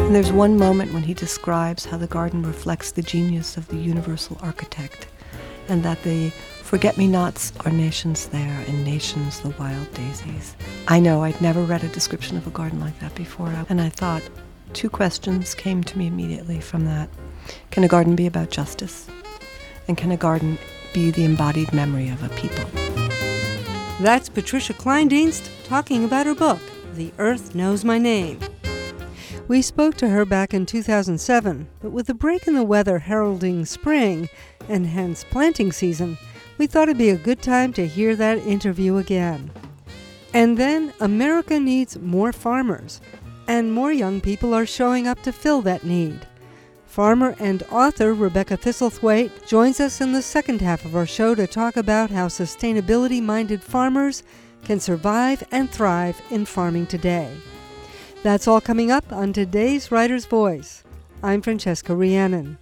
And there's one moment when he describes how the garden reflects the genius of the universal architect, and that the forget-me-nots are nations there, and nations the wild daisies. I know I'd never read a description of a garden like that before, and I thought two questions came to me immediately from that. Can a garden be about justice? And can a garden be the embodied memory of a people? That's Patricia Kleindienst talking about her book, The Earth Knows My Name. We spoke to her back in 2007, but with the break in the weather heralding spring, and hence planting season, we thought it'd be a good time to hear that interview again. And then America needs more farmers, and more young people are showing up to fill that need. Farmer and author Rebecca Thistlethwaite joins us in the second half of our show to talk about how sustainability-minded farmers can survive and thrive in farming today. That's all coming up on today's Writer's Voice. I'm Francesca Rhiannon.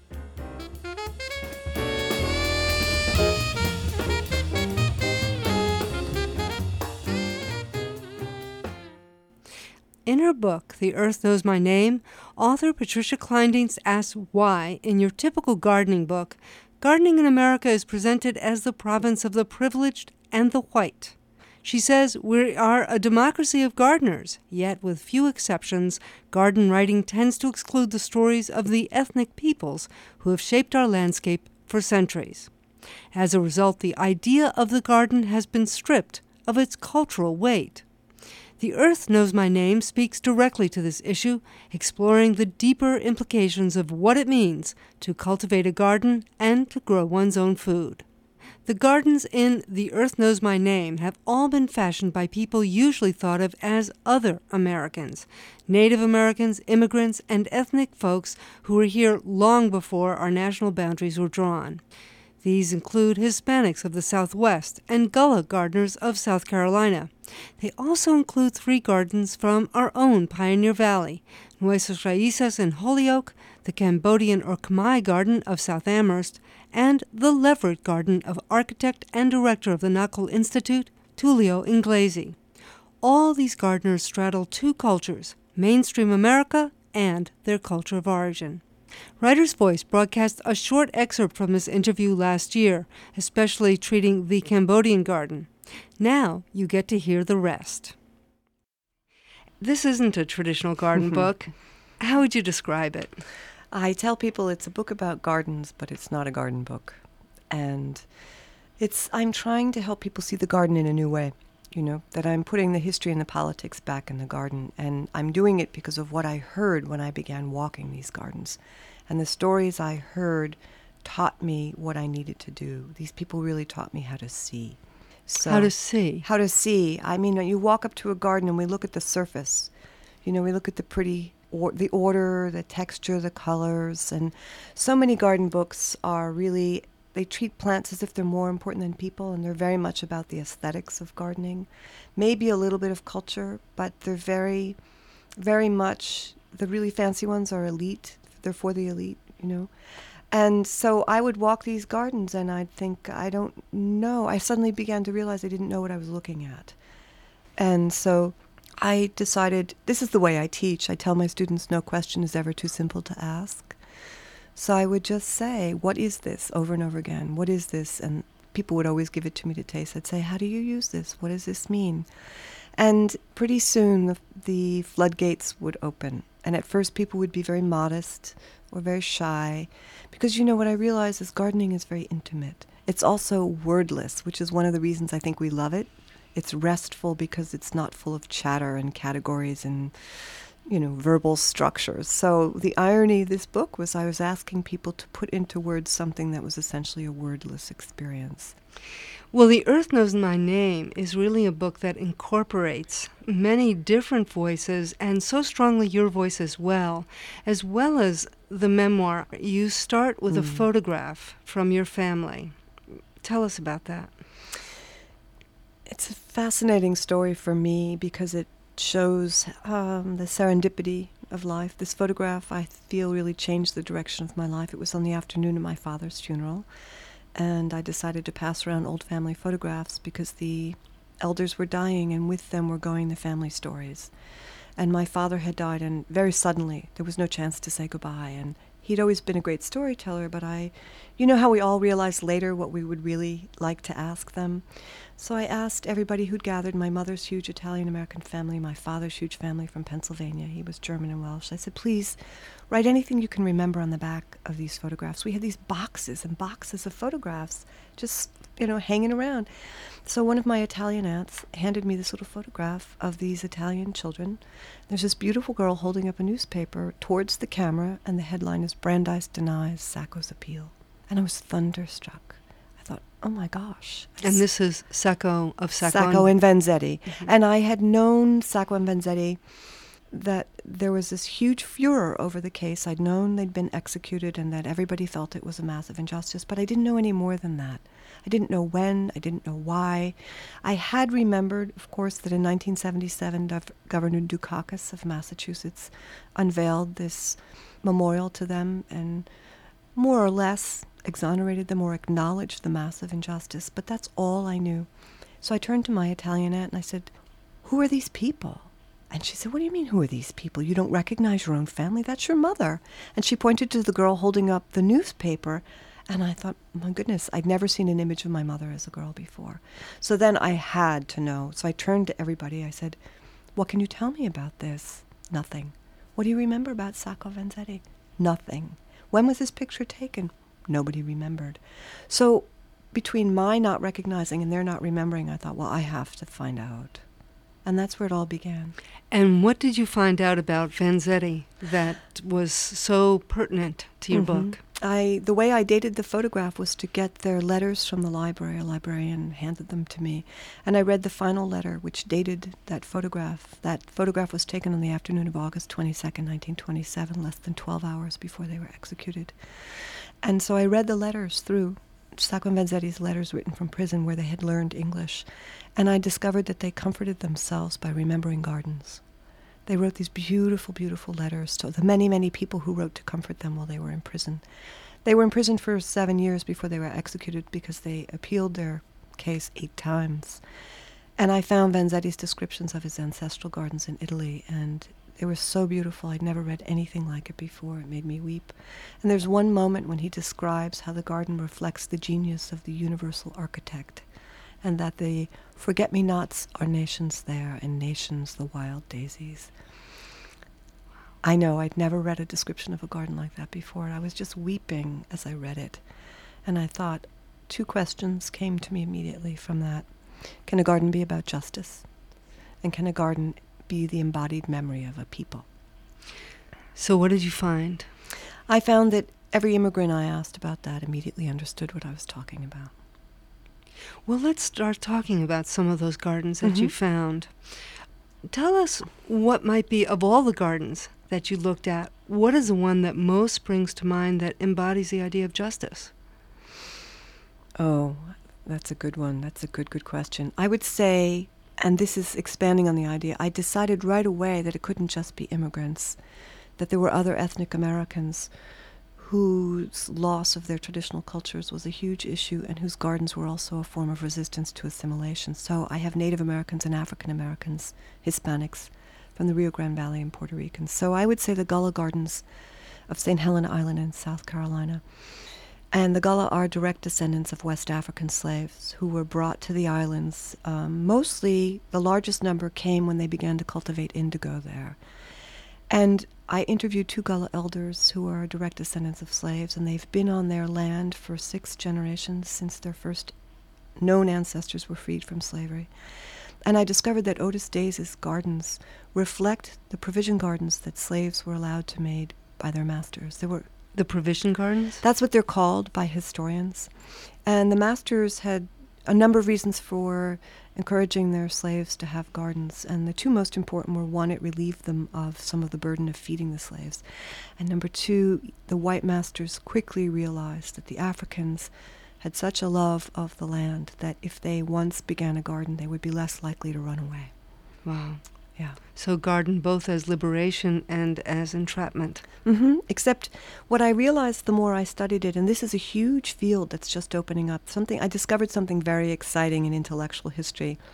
In her book, The Earth Knows My Name, author Patricia Kleindienst asks why, in your typical gardening book, gardening in America is presented as the province of the privileged and the white. She says we are a democracy of gardeners, yet with few exceptions, garden writing tends to exclude the stories of the ethnic peoples who have shaped our landscape for centuries. As a result, the idea of the garden has been stripped of its cultural weight. The Earth Knows My Name speaks directly to this issue, exploring the deeper implications of what it means to cultivate a garden and to grow one's own food. The gardens in The Earth Knows My Name have all been fashioned by people usually thought of as other Americans, Native Americans, immigrants, and ethnic folks who were here long before our national boundaries were drawn. These include Hispanics of the Southwest and Gullah gardeners of South Carolina. They also include 3 gardens from our own Pioneer Valley, Nuestras Raíces in Holyoke, the Cambodian or Khmer Garden of South Amherst, and the Leverett Garden of architect and director of the Nacol Institute, Tullio Inglesi. All these gardeners straddle 2 cultures, mainstream America and their culture of origin. Writer's Voice broadcast a short excerpt from this interview last year, especially treating the Cambodian garden. Now you get to hear the rest. This isn't a traditional garden book. How would you describe it? I tell people it's a book about gardens, but it's not a garden book. And I'm trying to help people see the garden in a new way, that I'm putting the history and the politics back in the garden. And I'm doing it because of what I heard when I began walking these gardens. And the stories I heard taught me what I needed to do. These people really taught me how to see. So, how to see? How to see. I mean, you walk up to a garden and we look at the surface. We look at the pretty, the order, the texture, the colors. And so many garden books are really, they treat plants as if they're more important than people, and they're very much about the aesthetics of gardening. Maybe a little bit of culture, but they're very, very much, the really fancy ones are elite. They're for the elite, And so I would walk these gardens and I'd think, I don't know. I suddenly began to realize I didn't know what I was looking at. And so I decided, this is the way I teach. I tell my students no question is ever too simple to ask. So I would just say, what is this, over and over again? What is this? And people would always give it to me to taste. I'd say, how do you use this? What does this mean? And pretty soon the floodgates would open. And at first people would be very modest or very shy. Because what I realize is gardening is very intimate. It's also wordless, which is one of the reasons I think we love it. It's restful because it's not full of chatter and categories and, verbal structures. So the irony of this book was I was asking people to put into words something that was essentially a wordless experience. Well, The Earth Knows My Name is really a book that incorporates many different voices, and so strongly your voice as well as the memoir. You start with a photograph from your family. Tell us about that. It's a fascinating story for me because it shows the serendipity of life. This photograph, I feel, really changed the direction of my life. It was on the afternoon of my father's funeral. And I decided to pass around old family photographs because the elders were dying, and with them were going the family stories. And my father had died, and very suddenly there was no chance to say goodbye. And he'd always been a great storyteller, but you know how we all realized later what we would really like to ask them? So I asked everybody who'd gathered, my mother's huge Italian-American family, my father's huge family from Pennsylvania. He was German and Welsh. I said, please, write anything you can remember on the back of these photographs. We had these boxes and boxes of photographs just, hanging around. So one of my Italian aunts handed me this little photograph of these Italian children. There's this beautiful girl holding up a newspaper towards the camera, and the headline is Brandeis Denies Sacco's Appeal. And I was thunderstruck. I thought, oh my gosh. And this is Sacco of Sacco and Vanzetti. Mm-hmm. And I had known Sacco and Vanzetti, that there was this huge furor over the case. I'd known they'd been executed and that everybody felt it was a massive injustice, but I didn't know any more than that. I didn't know when, I didn't know why. I had remembered, of course, that in 1977, Governor Dukakis of Massachusetts unveiled this memorial to them and more or less exonerated them or acknowledged the massive injustice, but that's all I knew. So I turned to my Italian aunt and I said, who are these people? And she said, what do you mean, who are these people? You don't recognize your own family? That's your mother. And she pointed to the girl holding up the newspaper. And I thought, my goodness, I'd never seen an image of my mother as a girl before. So then I had to know. So I turned to everybody. I said, what can you tell me about this? Nothing. What do you remember about Sacco Vanzetti? Nothing. When was this picture taken? Nobody remembered. So between my not recognizing and their not remembering, I thought, well, I have to find out. And that's where it all began. And what did you find out about Vanzetti that was so pertinent to your book? The way I dated the photograph was to get their letters from the library. A librarian handed them to me. And I read the final letter, which dated that photograph. That photograph was taken on the afternoon of August 22nd, 1927, less than 12 hours before they were executed. And so I read the letters through, Sacco and Vanzetti's letters written from prison where they had learned English. And I discovered that they comforted themselves by remembering gardens. They wrote these beautiful, beautiful letters to the many, many people who wrote to comfort them while they were in prison. They were in prison for 7 years before they were executed because they appealed their case 8 times. And I found Vanzetti's descriptions of his ancestral gardens in Italy, and they were so beautiful. I'd never read anything like it before. It made me weep. And there's one moment when he describes how the garden reflects the genius of the universal architect, and that the forget-me-nots are nations there, and nations the wild daisies. I know, I'd never read a description of a garden like that before. I was just weeping as I read it. And I thought, 2 questions came to me immediately from that. Can a garden be about justice? And can a garden be the embodied memory of a people? So what did you find? I found that every immigrant I asked about that immediately understood what I was talking about. Well, let's start talking about some of those gardens that you found. Tell us what might be, of all the gardens that you looked at, what is the one that most springs to mind that embodies the idea of justice? Oh, that's a good one. That's a good question. I would say, and this is expanding on the idea, I decided right away that it couldn't just be immigrants, that there were other ethnic Americans whose loss of their traditional cultures was a huge issue and whose gardens were also a form of resistance to assimilation. So I have Native Americans and African Americans, Hispanics, from the Rio Grande Valley and Puerto Ricans. So I would say the Gullah Gardens of St. Helena Island in South Carolina. And the Gullah are direct descendants of West African slaves who were brought to the islands. Mostly, the largest number came when they began to cultivate indigo there. And I interviewed 2 Gullah elders who are direct descendants of slaves, and they've been on their land for 6 generations since their first known ancestors were freed from slavery. And I discovered that Otis Days' gardens reflect the provision gardens that slaves were allowed to make by their masters. There were The provision gardens? That's what they're called by historians. And the masters had a number of reasons for encouraging their slaves to have gardens. And the 2 most important were, 1, it relieved them of some of the burden of feeding the slaves. And number 2, the white masters quickly realized that the Africans had such a love of the land that if they once began a garden, they would be less likely to run away. Wow. Yeah. So garden both as liberation and as entrapment. Except what I realized the more I studied it, and this is a huge field that's just opening up, I discovered something very exciting in intellectual history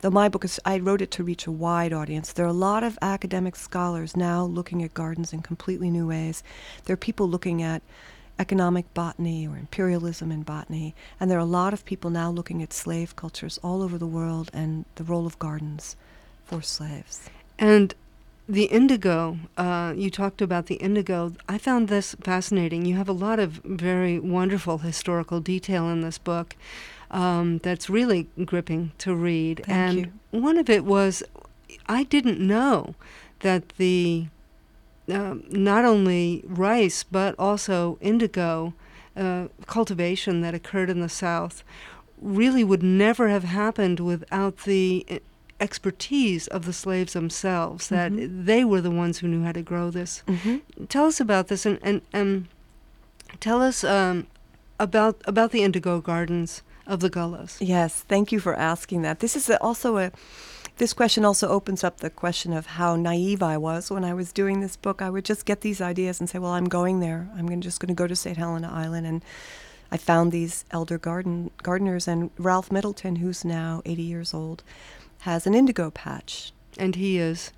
though my book is, I wrote it to reach a wide audience. There are a lot of academic scholars now looking at gardens in completely new ways. There are people looking at economic botany or imperialism in botany, and there are a lot of people now looking at slave cultures all over the world and the role of gardens for slaves. And the indigo, you talked about the indigo. I found this fascinating. You have a lot of very wonderful historical detail in this book that's really gripping to read. Thank you. One of it was, I didn't know that the not only rice but also indigo cultivation that occurred in the South really would never have happened without the expertise of the slaves themselves, that they were the ones who knew how to grow this. Tell us about this, and tell us about the indigo gardens of the Gullahs. Yes, thank you for asking that. This is this question also opens up the question of how naive I was when I was doing this book. I would just get these ideas and say, well, I'm going there. I'm just going to go to St. Helena Island. And I found these elder gardeners, and Ralph Middleton, who's now 80 years old, has an indigo patch. And he is?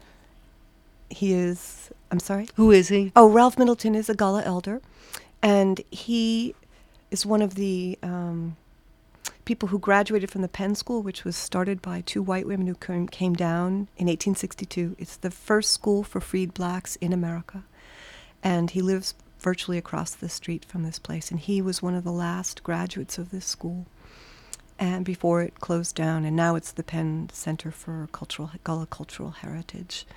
I'm sorry? Who is he? Oh, Ralph Middleton is a Gullah elder, and he is one of the people who graduated from the Penn School, which was started by two white women who came down in 1862. It's the first school for freed blacks in America, and he lives virtually across the street from this place, and he was one of the last graduates of this school, and before it closed down, and now it's the Penn Center for Gullah Cultural Heritage.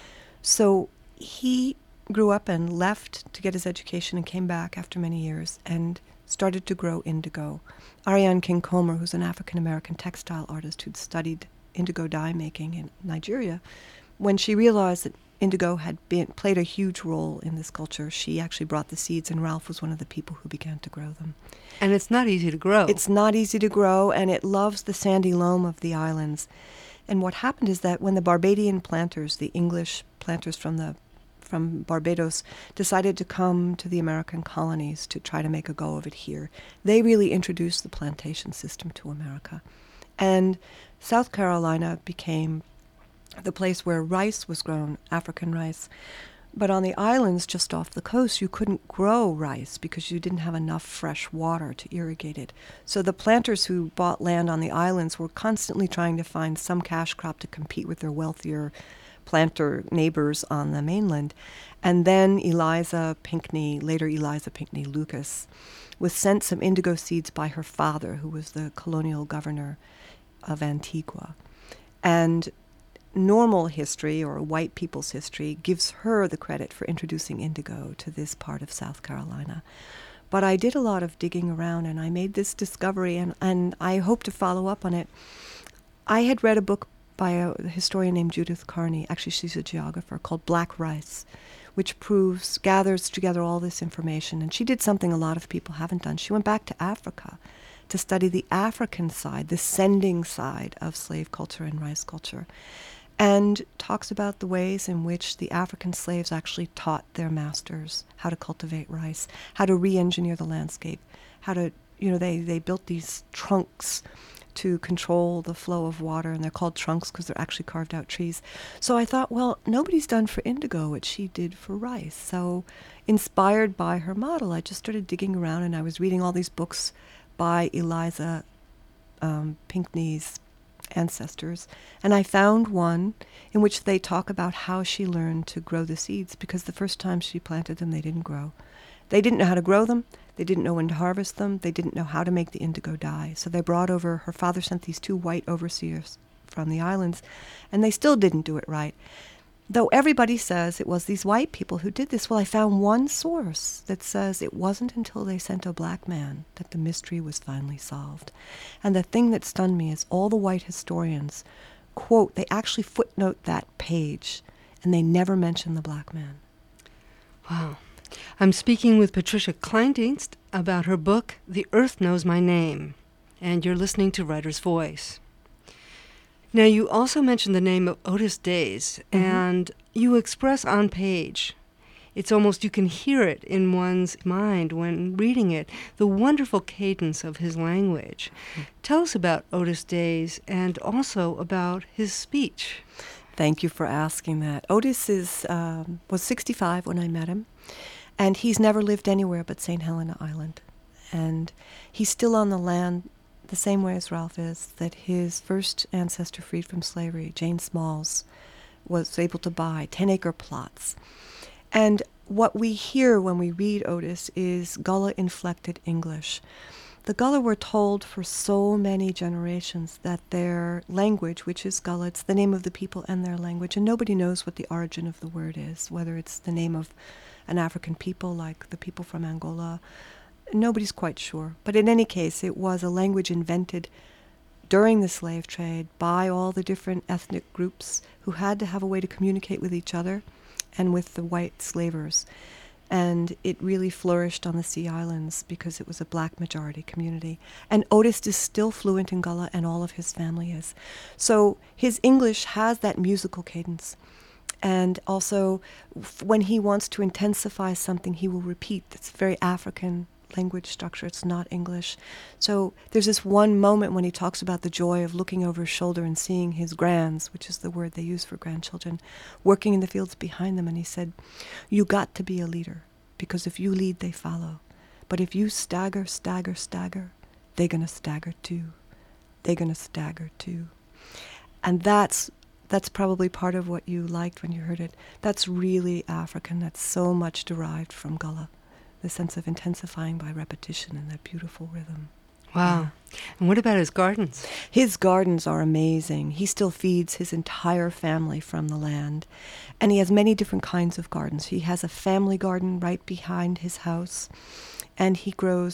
So he grew up and left to get his education and came back after many years and started to grow indigo. Ariane King Comer, who's an African-American textile artist who'd studied indigo dye making in Nigeria, when she realized that indigo had played a huge role in this culture, she actually brought the seeds, and Ralph was one of the people who began to grow them. And it's not easy to grow. It's not easy to grow, and it loves the sandy loam of the islands. And what happened is that when the Barbadian planters, the English planters from Barbados, decided to come to the American colonies to try to make a go of it here, they really introduced the plantation system to America. And South Carolina became the place where rice was grown, African rice. But on the islands just off the coast, you couldn't grow rice because you didn't have enough fresh water to irrigate it. So the planters who bought land on the islands were constantly trying to find some cash crop to compete with their wealthier planter neighbors on the mainland. And then Eliza Pinckney Lucas, was sent some indigo seeds by her father, who was the colonial governor of Antigua. And normal history, or white people's history, gives her the credit for introducing indigo to this part of South Carolina. But I did a lot of digging around, and I made this discovery, and I hope to follow up on it. I had read a book by a historian named Judith Carney, actually she's a geographer, called Black Rice, which gathers together all this information. And she did something a lot of people haven't done. She went back to Africa to study the African side, the sending side of slave culture and rice culture, and talks about the ways in which the African slaves actually taught their masters how to cultivate rice, how to re-engineer the landscape, how to, they built these trunks to control the flow of water, and they're called trunks because they're actually carved out trees. So I thought, well, nobody's done for indigo what she did for rice. So inspired by her model, I just started digging around, and I was reading all these books by Eliza Pinckney's ancestors, and I found one in which they talk about how she learned to grow the seeds, because the first time she planted them, they didn't grow. They didn't know how to grow them. They didn't know when to harvest them. They didn't know how to make the indigo dye. So they brought over, her father sent these two white overseers from the islands, and they still didn't do it right. Though everybody says it was these white people who did this. Well, I found one source that says it wasn't until they sent a black man that the mystery was finally solved. And the thing that stunned me is all the white historians quote, they actually footnote that page, and they never mention the black man. Wow. I'm speaking with Patricia Kleindienst about her book, The Earth Knows My Name, and you're listening to Writer's Voice. Now, you also mentioned the name of Otis Days, and you express on page it's almost you can hear it in one's mind when reading it, the wonderful cadence of his language. Tell us about Otis Days and also about his speech. Thank you for asking that. Otis was 65 when I met him, and he's never lived anywhere but St. Helena Island. And he's still on the land the same way as Ralph is, that his first ancestor freed from slavery, Jane Smalls, was able to buy 10-acre plots. And what we hear when we read Otis is Gullah-inflected English. The Gullah were told for so many generations that their language, which is Gullah, it's the name of the people and their language, and nobody knows what the origin of the word is, whether it's the name of an African people like the people from Angola. Nobody's quite sure. But in any case, it was a language invented during the slave trade by all the different ethnic groups who had to have a way to communicate with each other and with the white slavers. And it really flourished on the Sea Islands because it was a black majority community. And Otis is still fluent in Gullah, and all of his family is. So his English has that musical cadence. And also, when he wants to intensify something, he will repeat. It's very African language structure. It's not English. So there's this one moment when he talks about the joy of looking over his shoulder and seeing his grands, which is the word they use for grandchildren, working in the fields behind them. And he said, you got to be a leader, because if you lead, they follow. But if you stagger, stagger, stagger, they're going to stagger too. They're going to stagger too. And that's probably part of what you liked when you heard it. That's really African. That's so much derived from Gullah. The sense of intensifying by repetition and that beautiful rhythm. Wow. Yeah. And what about his gardens? His gardens are amazing. He still feeds his entire family from the land. And he has many different kinds of gardens. He has a family garden right behind his house. And he grows,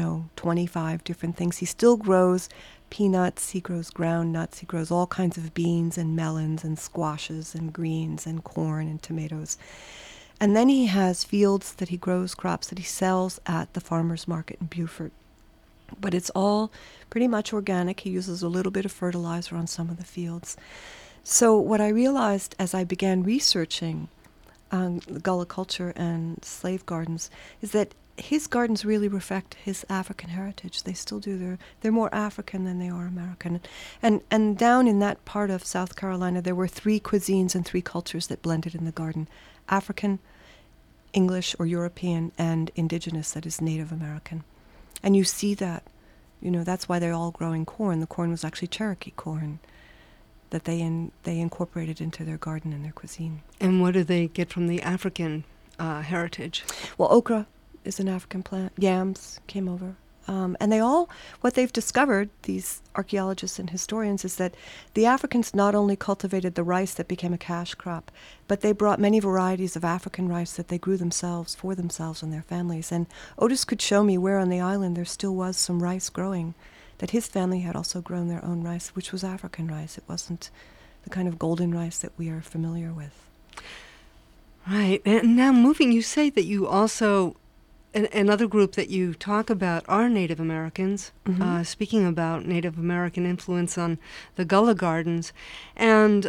25 different things. He still grows peanuts, he grows ground nuts, he grows all kinds of beans and melons and squashes and greens and corn and tomatoes. And then he has fields that he grows, crops that he sells at the farmer's market in Beaufort. But it's all pretty much organic. He uses a little bit of fertilizer on some of the fields. So what I realized as I began researching the Gullah culture and slave gardens is that his gardens really reflect his African heritage. They still do. They're more African than they are American. And down in that part of South Carolina, there were 3 cuisines and 3 cultures that blended in the garden: African, English or European, and indigenous, that is Native American. And you see that, that's why they're all growing corn. The corn was actually Cherokee corn that they incorporated into their garden and their cuisine. And what do they get from the African heritage? Well, okra is an African plant. Yams came over. And what they've discovered, these archaeologists and historians, is that the Africans not only cultivated the rice that became a cash crop, but they brought many varieties of African rice that they grew themselves, for themselves and their families. And Otis could show me where on the island there still was some rice growing, that his family had also grown their own rice, which was African rice. It wasn't the kind of golden rice that we are familiar with. Right. And now you say that you also... Another group that you talk about are Native Americans, speaking about Native American influence on the Gullah Gardens. And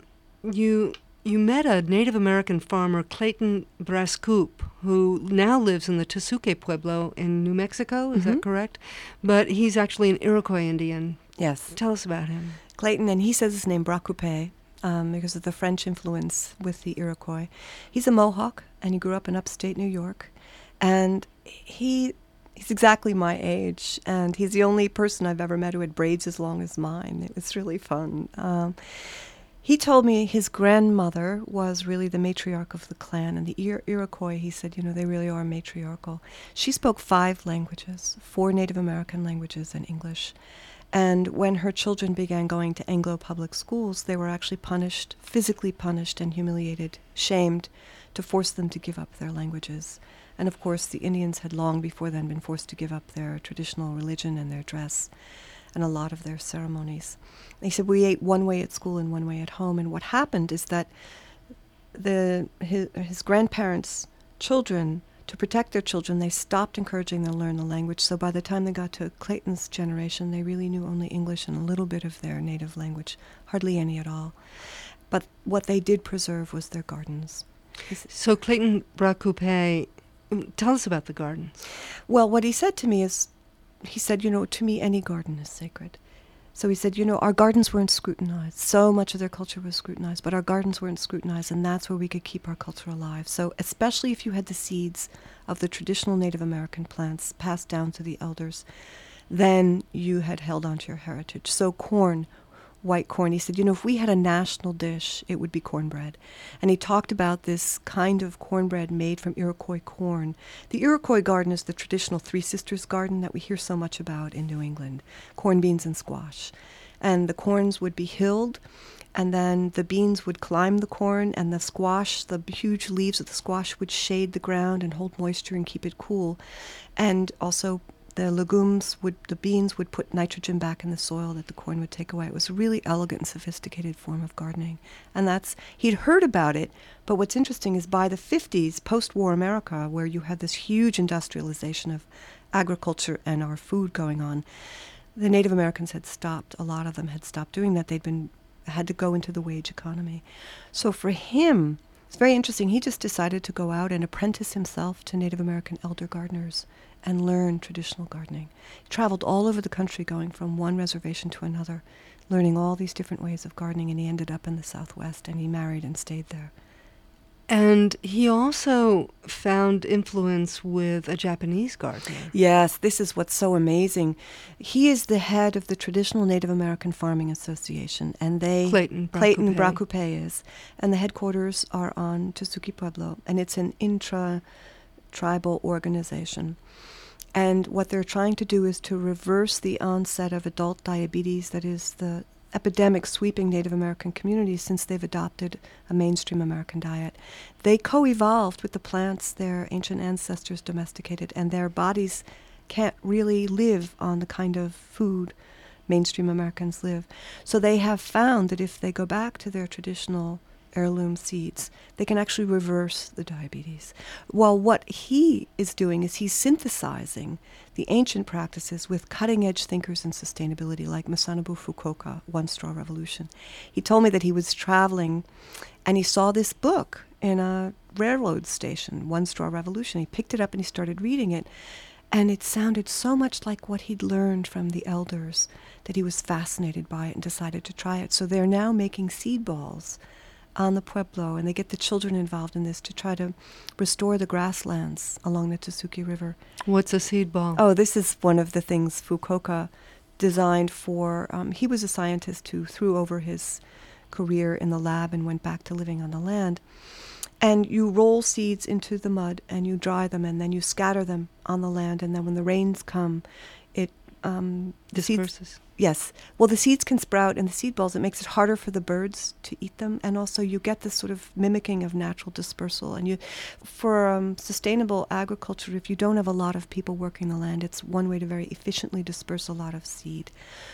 you met a Native American farmer, Clayton Brascoop, who now lives in the Tesuque Pueblo in New Mexico, is that correct? But he's actually an Iroquois Indian. Yes. Tell us about him. Clayton, and he says his name Bracoupe because of the French influence with the Iroquois. He's a Mohawk, and he grew up in upstate New York. And he's exactly my age, and he's the only person I've ever met who had braids as long as mine. It's really fun. He told me his grandmother was really the matriarch of the clan, and the Iroquois, he said, they really are matriarchal. She spoke 5 languages, 4 Native American languages and English. And when her children began going to Anglo public schools, they were actually punished, physically punished and humiliated, shamed, to force them to give up their languages. And of course, the Indians had long before then been forced to give up their traditional religion and their dress and a lot of their ceremonies. He said, we ate one way at school and one way at home. And what happened is that his grandparents' children, to protect their children, they stopped encouraging them to learn the language. So by the time they got to Clayton's generation, they really knew only English and a little bit of their native language, hardly any at all. But what they did preserve was their gardens. So Clayton Bracoupé, tell us about the gardens. Well, what he said to me is, he said, to me, any garden is sacred. So he said, our gardens weren't scrutinized. So much of their culture was scrutinized, but our gardens weren't scrutinized, and that's where we could keep our culture alive. So especially if you had the seeds of the traditional Native American plants passed down to the elders, then you had held on to your heritage. So corn, white corn, he said, if we had a national dish, it would be cornbread. And he talked about this kind of cornbread made from Iroquois corn. The Iroquois garden is the traditional Three Sisters garden that we hear so much about in New England, corn, beans, and squash. And the corns would be hilled, and then the beans would climb the corn, and the squash, the huge leaves of the squash would shade the ground and hold moisture and keep it cool. And also the beans would put nitrogen back in the soil that the corn would take away. It was a really elegant and sophisticated form of gardening. And he'd heard about it, but what's interesting is by the 50s, post-war America, where you had this huge industrialization of agriculture and our food going on, the Native Americans a lot of them had stopped doing that. Had to go into the wage economy. So for him, it's very interesting. He just decided to go out and apprentice himself to Native American elder gardeners and learn traditional gardening. He traveled all over the country, going from one reservation to another, learning all these different ways of gardening, and he ended up in the Southwest, and he married and stayed there. And he also found influence with a Japanese gardener. Yes, this is what's so amazing. He is the head of the Traditional Native American Farming Association, and Clayton Bracoupé is, and the headquarters are on Tesuque Pueblo, and it's an intra-tribal organization. And what they're trying to do is to reverse the onset of adult diabetes, that is the epidemic sweeping Native American communities since they've adopted a mainstream American diet. They co-evolved with the plants their ancient ancestors domesticated, and their bodies can't really live on the kind of food mainstream Americans live. So they have found that if they go back to their traditional heirloom seeds, they can actually reverse the diabetes. Well, what he is doing is he's synthesizing the ancient practices with cutting-edge thinkers in sustainability like Masanobu Fukuoka, One Straw Revolution. He told me that he was traveling and he saw this book in a railroad station, One Straw Revolution. He picked it up and he started reading it, and it sounded so much like what he'd learned from the elders that he was fascinated by it and decided to try it. So they're now making seed balls on the Pueblo, and they get the children involved in this to try to restore the grasslands along the Tesuque River. What's a seed ball? Oh, this is one of the things Fukuoka designed for. He was a scientist who threw over his career in the lab and went back to living on the land. And you roll seeds into the mud and you dry them, and then you scatter them on the land, and then when the rains come, it disperses. Yes. Well, the seeds can sprout in the seed balls. It makes it harder for the birds to eat them. And also you get this sort of mimicking of natural dispersal. And for sustainable agriculture, if you don't have a lot of people working the land, it's one way to very efficiently disperse a lot of seed.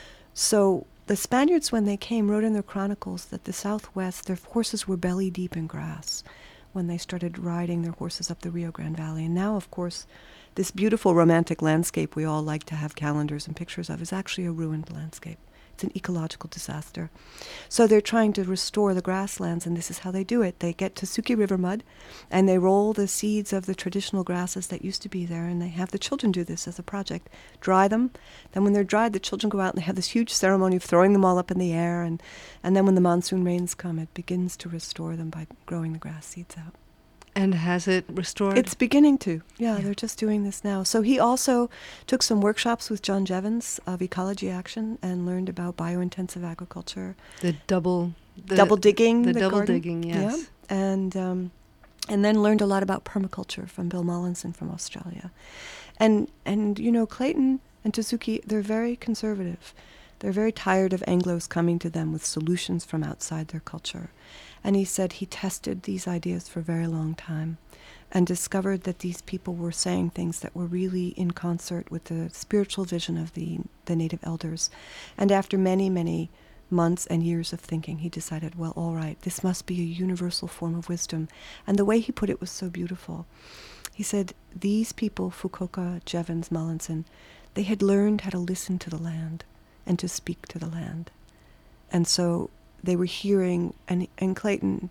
So the Spaniards, when they came, wrote in their chronicles that the Southwest, their horses were belly deep in grass when they started riding their horses up the Rio Grande Valley. And now, of course, this beautiful romantic landscape we all like to have calendars and pictures of is actually a ruined landscape. It's an ecological disaster. So they're trying to restore the grasslands, and this is how they do it. They get Tesuque River mud, and they roll the seeds of the traditional grasses that used to be there, and they have the children do this as a project. Dry them. Then when they're dried, the children go out and they have this huge ceremony of throwing them all up in the air, and then when the monsoon rains come, it begins to restore them by growing the grass seeds out. And has it restored? It's beginning to. Yeah, they're just doing this now. So he also took some workshops with John Jevons of Ecology Action and learned about biointensive agriculture. The double digging. The double garden. Digging, yes. Yeah. And then learned a lot about permaculture from Bill Mullinson from Australia. And Clayton and Tesuque, they're very conservative. They're very tired of Anglos coming to them with solutions from outside their culture. And he said he tested these ideas for a very long time and discovered that these people were saying things that were really in concert with the spiritual vision of the native elders. And after many, many months and years of thinking, he decided, well, all right, this must be a universal form of wisdom. And the way he put it was so beautiful. He said, these people, Fukuoka, Jevons, Mullinson, they had learned how to listen to the land and to speak to the land. And so they were hearing, and Clayton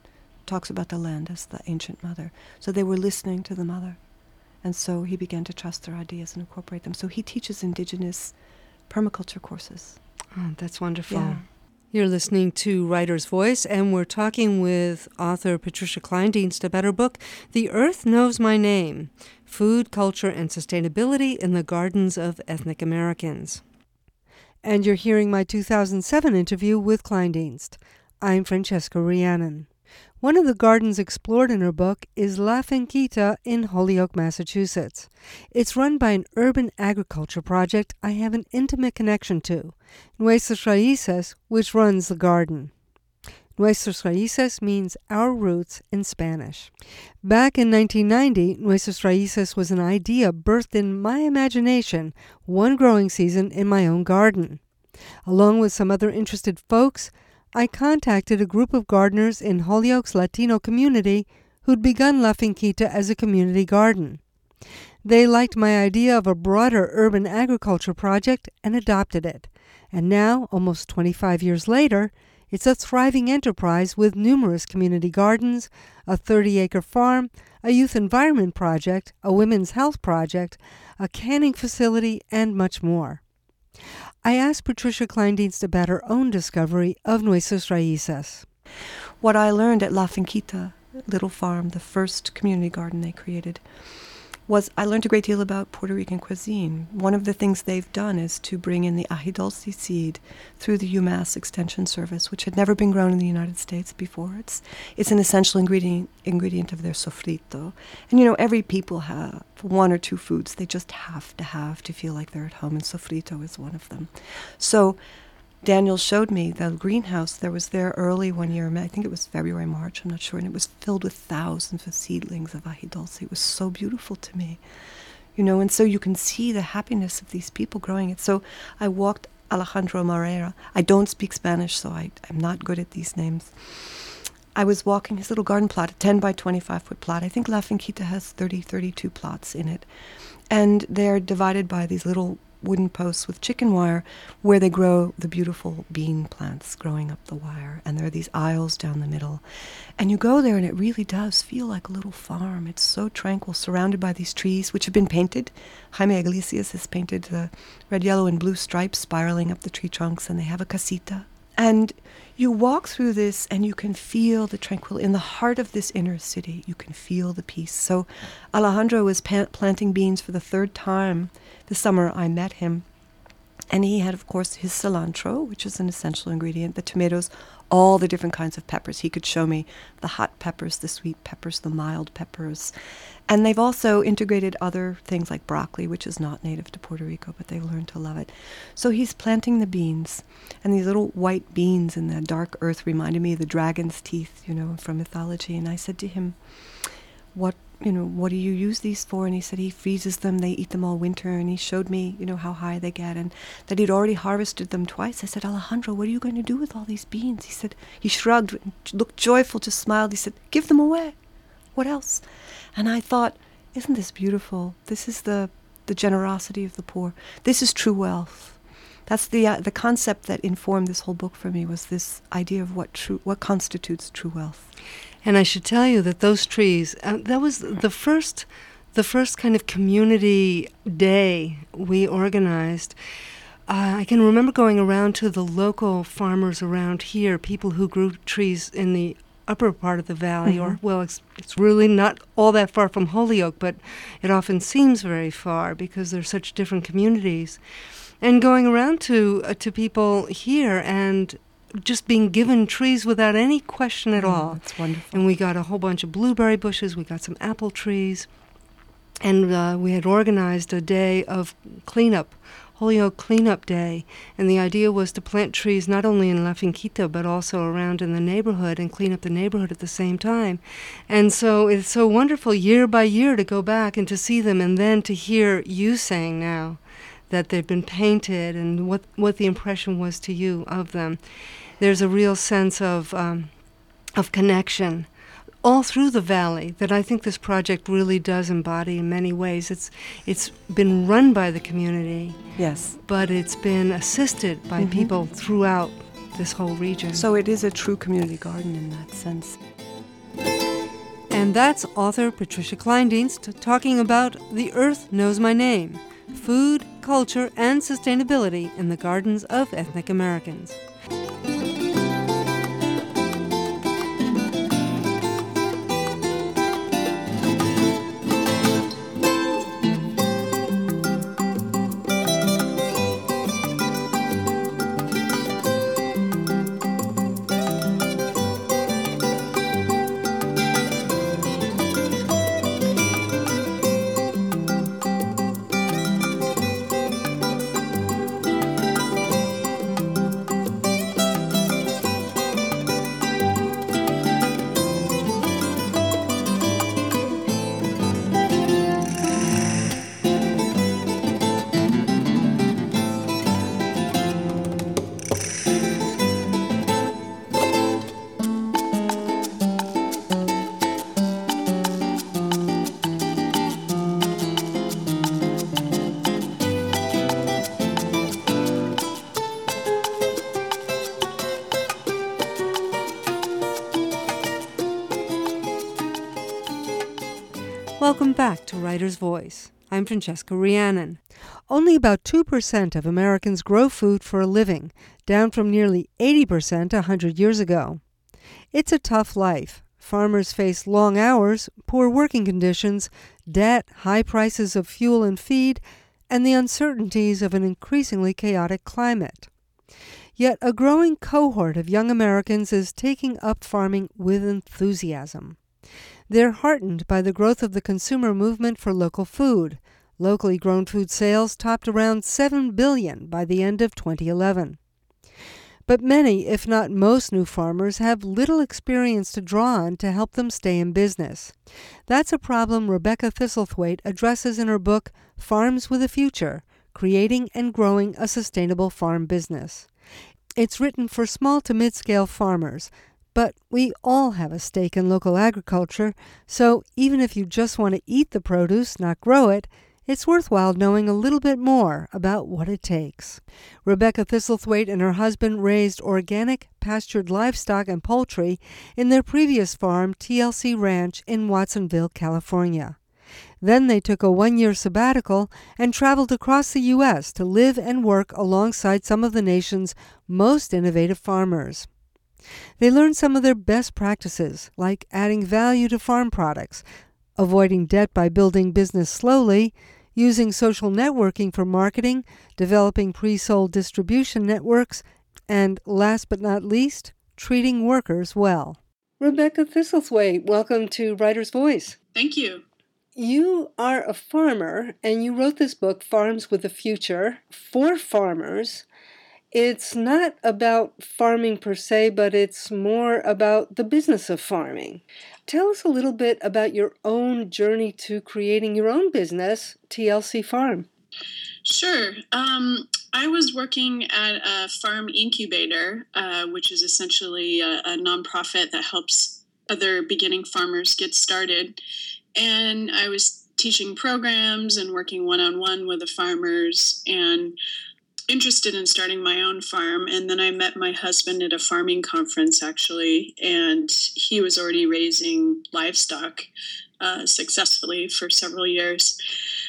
talks about the land as the ancient mother. So they were listening to the mother. And so he began to trust their ideas and incorporate them. So he teaches indigenous permaculture courses. Oh, that's wonderful. Yeah. You're listening to Writer's Voice, and we're talking with author Patricia Kleindienst about her book, The Earth Knows My Name, Food, Culture, and Sustainability in the Gardens of Ethnic Americans. And you're hearing my 2007 interview with Kleindienst. I'm Francesca Rhiannon. One of the gardens explored in her book is La Finquita in Holyoke, Massachusetts. It's run by an urban agriculture project I have an intimate connection to, Nuestras Raíces, which runs the garden. Nuestras Raíces means our roots in Spanish. Back in 1990, Nuestras Raíces was an idea birthed in my imagination one growing season in my own garden. Along with some other interested folks, I contacted a group of gardeners in Holyoke's Latino community who'd begun La Finquita as a community garden. They liked my idea of a broader urban agriculture project and adopted it. And now, almost 25 years later, it's a thriving enterprise with numerous community gardens, a 30-acre farm, a youth environment project, a women's health project, a canning facility, and much more. I asked Patricia Kleindienst about her own discovery of Nuestras Raíces. What I learned at La Finquita, Little Farm, the first community garden they created, was I learned a great deal about Puerto Rican cuisine. One of the things they've done is to bring in the ají dulce seed through the UMass Extension Service, which had never been grown in the United States before. It's an essential ingredient of their sofrito. And, every people have one or two foods they just have to feel like they're at home, and sofrito is one of them. So Daniel showed me the greenhouse that was there early one year. I think it was February, March, I'm not sure. And it was filled with thousands of seedlings of ají dulce. It was so beautiful to me, and so you can see the happiness of these people growing it. So I walked Alejandro Moreira. I don't speak Spanish, so I'm not good at these names. I was walking his little garden plot, a 10 by 25 foot plot. I think La Finquita has 32 plots in it. And they're divided by these little wooden posts with chicken wire where they grow the beautiful bean plants growing up the wire. And there are these aisles down the middle. And you go there and it really does feel like a little farm. It's so tranquil, surrounded by these trees which have been painted. Jaime Iglesias has painted the red, yellow, and blue stripes spiraling up the tree trunks, and they have a casita. And you walk through this and you can feel the tranquility. In the heart of this inner city, you can feel the peace. So Alejandro was planting beans for the third time the summer I met him. And he had, of course, his cilantro, which is an essential ingredient, the tomatoes, all the different kinds of peppers. He could show me the hot peppers, the sweet peppers, the mild peppers. And they've also integrated other things like broccoli, which is not native to Puerto Rico, but they've learned to love it. So he's planting the beans. And these little white beans in the dark earth reminded me of the dragon's teeth, from mythology. And I said to him, what do you use these for? And he said he freezes them, they eat them all winter. And he showed me, how high they get, and that he'd already harvested them twice. I said, Alejandro, what are you going to do with all these beans? He said, he shrugged, looked joyful, just smiled. He said, give them away. What else? And I thought, isn't this beautiful? This is the generosity of the poor. This is true wealth. That's the concept that informed this whole book for me, was this idea of what constitutes true wealth. And I should tell you that those trees, that was the first kind of community day we organized. I can remember going around to the local farmers around here, people who grew trees in the upper part of the valley, it's really not all that far from Holyoke, but it often seems very far because there's such different communities. And going around to people here and just being given trees without any question at all. That's wonderful. And we got a whole bunch of blueberry bushes, we got some apple trees, and we had organized a day of cleanup, Holyoke Cleanup Day, and the idea was to plant trees not only in La Finquita but also around in the neighborhood and clean up the neighborhood at the same time. And so it's so wonderful year by year to go back and to see them, and then to hear you saying now that they've been painted and what the impression was to you of them. There's a real sense of connection all through the valley that I think this project really does embody in many ways. It's been run by the community, yes, but it's been assisted by people throughout this whole region. So it is a true community garden in that sense. And that's author Patricia Kleindienst talking about The Earth Knows My Name, food, culture, and sustainability in the gardens of ethnic Americans. Welcome back to Writer's Voice. I'm Francesca Rhiannon. Only about 2% of Americans grow food for a living, down from nearly 80% 100 years ago. It's a tough life. Farmers face long hours, poor working conditions, debt, high prices of fuel and feed, and the uncertainties of an increasingly chaotic climate. Yet a growing cohort of young Americans is taking up farming with enthusiasm. They're heartened by the growth of the consumer movement for local food. Locally grown food sales topped around $7 billion by the end of 2011. But many, if not most, new farmers have little experience to draw on to help them stay in business. That's a problem Rebecca Thistlethwaite addresses in her book, Farms with a Future, Creating and Growing a Sustainable Farm Business. It's written for small to mid-scale farmers, but we all have a stake in local agriculture, so even if you just want to eat the produce, not grow it, it's worthwhile knowing a little bit more about what it takes. Rebecca Thistlethwaite and her husband raised organic, pastured livestock and poultry in their previous farm, TLC Ranch, in Watsonville, California. Then they took a 1-year sabbatical and traveled across the U.S. to live and work alongside some of the nation's most innovative farmers. They learned some of their best practices, like adding value to farm products, avoiding debt by building business slowly, using social networking for marketing, developing pre-sold distribution networks, and last but not least, treating workers well. Rebecca Thistlethwaite, welcome to Writer's Voice. Thank you. You are a farmer, and you wrote this book, Farms with a Future, for farmers. It's not about farming per se, but it's more about the business of farming. Tell us a little bit about your own journey to creating your own business, TLC Farm. Sure. I was working at a farm incubator, which is essentially a nonprofit that helps other beginning farmers get started. And I was teaching programs and working one-on-one with the farmers and interested in starting my own farm. And then I met my husband at a farming conference, actually, and he was already raising livestock successfully for several years.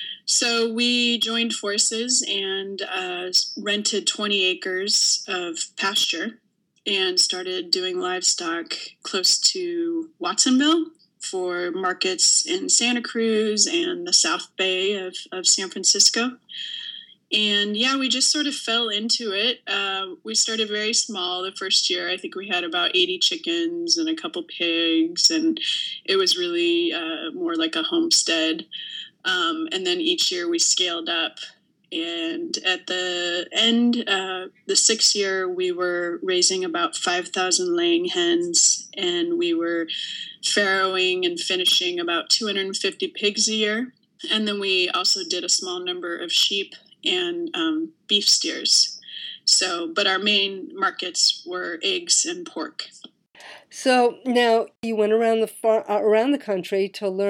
So we joined forces and rented 20 acres of pasture and started doing livestock close to Watsonville for markets in Santa Cruz and the South Bay of San Francisco. And yeah, we just sort of fell into it. We started very small the first year. I think we had about 80 chickens and a couple pigs, and it was really more like a homestead. And then each year we scaled up. And at the end, the 6th year, we were raising about 5,000 laying hens, and we were farrowing and finishing about 250 pigs a year. And then we also did a small number of sheep and beef steers. But our main markets were eggs and pork. So now you went around the country to learn